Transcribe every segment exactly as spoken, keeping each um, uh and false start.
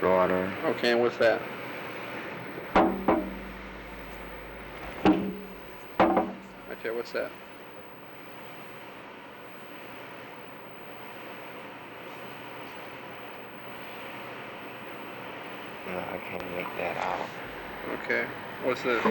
Florida. Okay, and what's that? Right there, what's that? No, I can't make that out. Okay, what's this?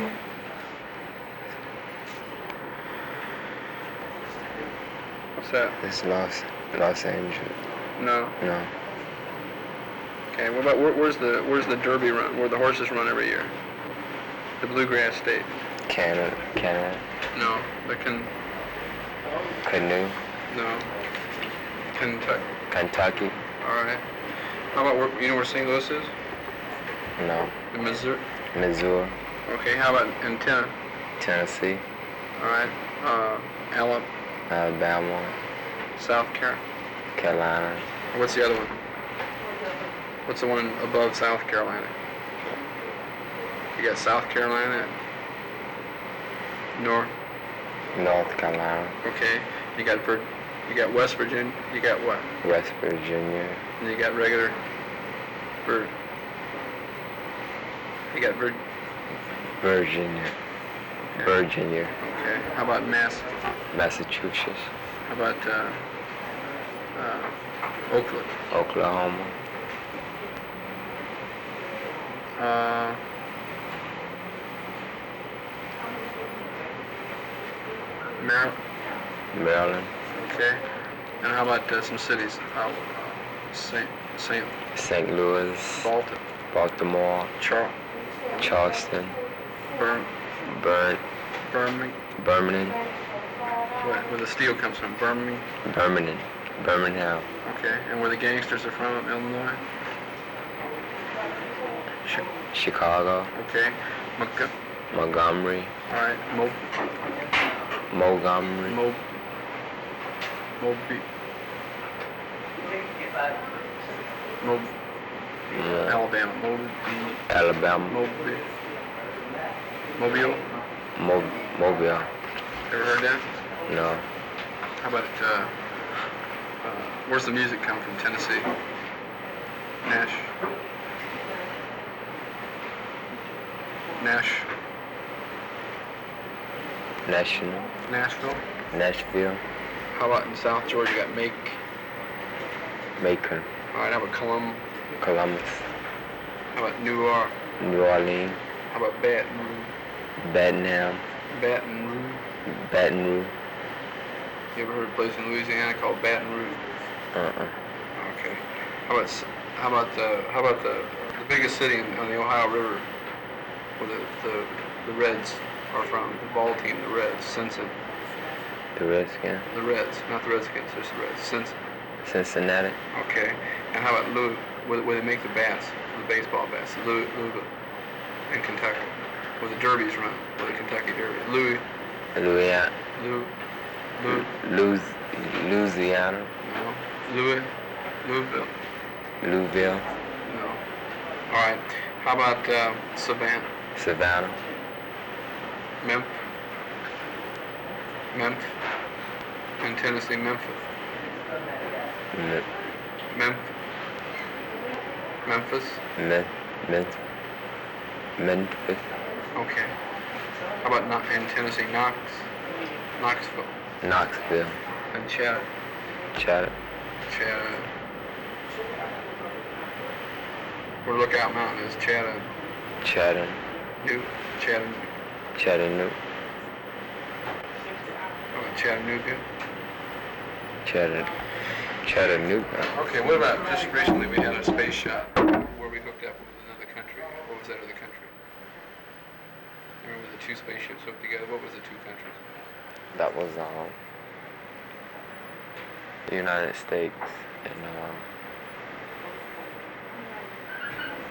What's that? It's Los Los Angeles. No. No. Okay, what about where, where's the where's the Derby run? Where the horses run every year? The Bluegrass State. Canada. Canada. No. The can. Canoe. No. Kentucky. Kentucky. All right. How about where, you know where Saint Louis is? No. In Missouri. Missouri. Okay. How about in Ten- Tennessee. All right. Uh, Alabama. Alabama. South Carolina. Carolina. What's the other one? What's the one above South Carolina? You got South Carolina. North. North Carolina. Okay. You got Vir- You got West Virginia. You got what? West Virginia. And you got regular. Vir- You got Vir- Virginia. Okay. Virginia. Okay. How about Mass? Massachusetts. How about uh, uh, Oakland? Oklahoma. Uh, Maryland. Maryland. Okay. And how about uh, some cities? Uh, Saint Saint Saint Louis. Baltimore. Baltimore. Char- Charleston. Burn. Burn. Birmingham. Birmingham. Where, where the steel comes from? Birmingham. Birmingham. Birmingham. Okay. And where the gangsters are from? Illinois. Chi- Chicago. Okay. Montg- Montgomery. All right. Mo. Montgomery. Mo. Mobi. Mo. Yeah. Alabama. Mobi. Alabama. Mobi. Mobile. Mo- Mobile. Ever heard that? No. How about uh, uh, where's the music come from? Tennessee. Nash. Nash. National. Nashville. Nashville. How about in South Georgia? You got Make. Macon. All right. How about Colum? Columbus. How about New York? New Orleans. How about Baton Rouge? Baton Baton Rouge. Baton Rouge. You ever heard of a place in Louisiana called Baton Rouge? Uh-uh. Okay. How about s- how about the how about the the biggest city in, on the Ohio River, where the, the the Reds are from? The ball team, the Reds, Cincinnati. The Redskins. The Reds, not the Redskins, just the Reds. Cincinnati. Cincinnati. Okay. And how about Louis, where, where they make the bats, the baseball bats, Louis, Louisville, in Kentucky, where the derbies run, where the Kentucky Derby. Louis, Louisiana. Louis, Louis, Louis, Louisiana. no, Louis, Louisville, Louisville. no. All right. How about uh, Savannah, Savannah. Memphis, Memphis, in Tennessee, Memphis, Me- Memphis, Memphis. Me- Me- Memphis. Okay. How about not in Tennessee, Knox, Knoxville, Knoxville. and Chatham, Chatham. Chatham. Where Lookout Mountain is, Chatham, Chatham. New, Chatham, Chattanooga. oh, Chattanooga. Chatham. Chattanooga. Okay, what about just recently we had a space shot where we hooked up with another country. What was that other country? Remember the two spaceships hooked together? What was the two countries? That was um, the United States and um,